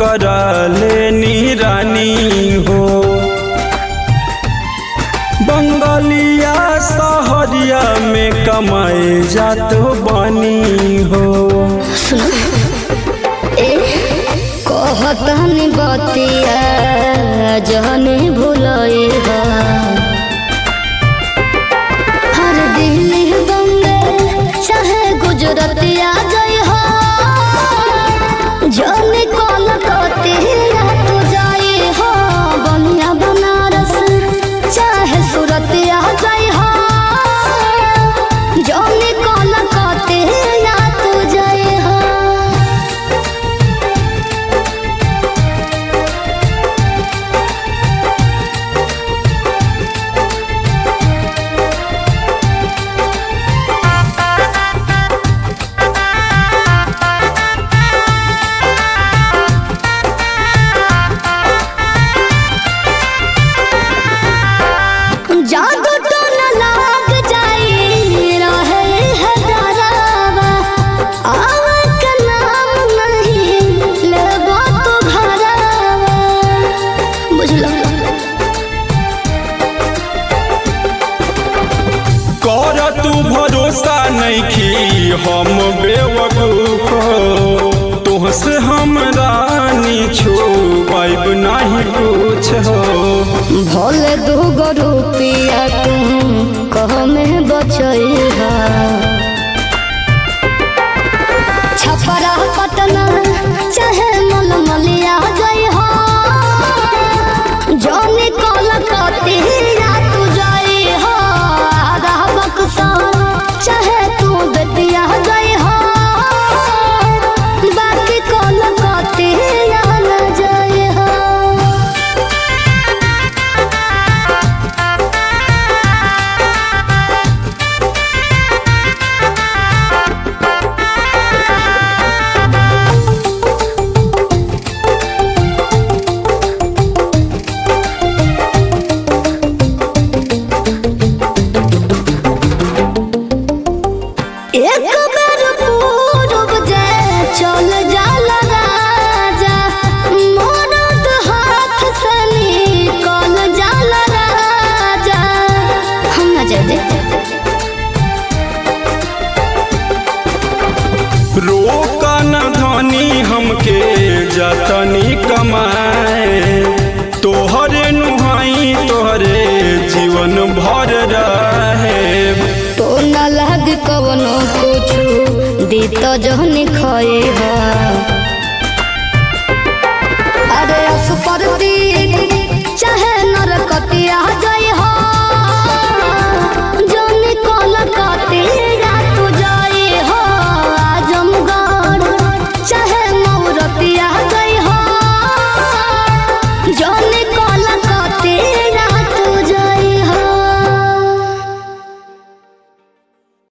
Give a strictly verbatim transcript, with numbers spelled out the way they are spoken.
करा लेनी रानी हो। बंगालिया सहरिया में कमाए जात बानी हो। कहतनी बतिया जहने भुलई हर दिल्ली बम्बे चाहे गुजरातिया जई हो जने कोलकातिया तू जाई हो बनिया बनारस चाहे सूरतिया जई हो जने कोलकातिया तू जाई हो। जादू तो न लाग जाई रहे है डरावा आवा का नाम नहीं लेबो तो घरावा बुझलो। कर तू भरोसा नइखी हम बेवकूफ तुहसे हम रानी छुपाइब नहीं कुछ हो। भोले दूगो रुपिया तुम कह में बचैहा छपरा पटना चाहे मलमलिया जई हो जौनी कोलकातिया तू जई हो आधा बक्सा चाहे तू बेतिया जई हो बाकी कोलकातिया न जई हो। एक बार पूरब जे चल जाला राजा मोरद हाथ से निकल जाला राजा हम न जाते। रोका न धनी हमके जतनी कमाए तोहरे नुहाई तोहरे जीवन भर रहे। तो न लग कवनो कुछ दी तो जहनी खाए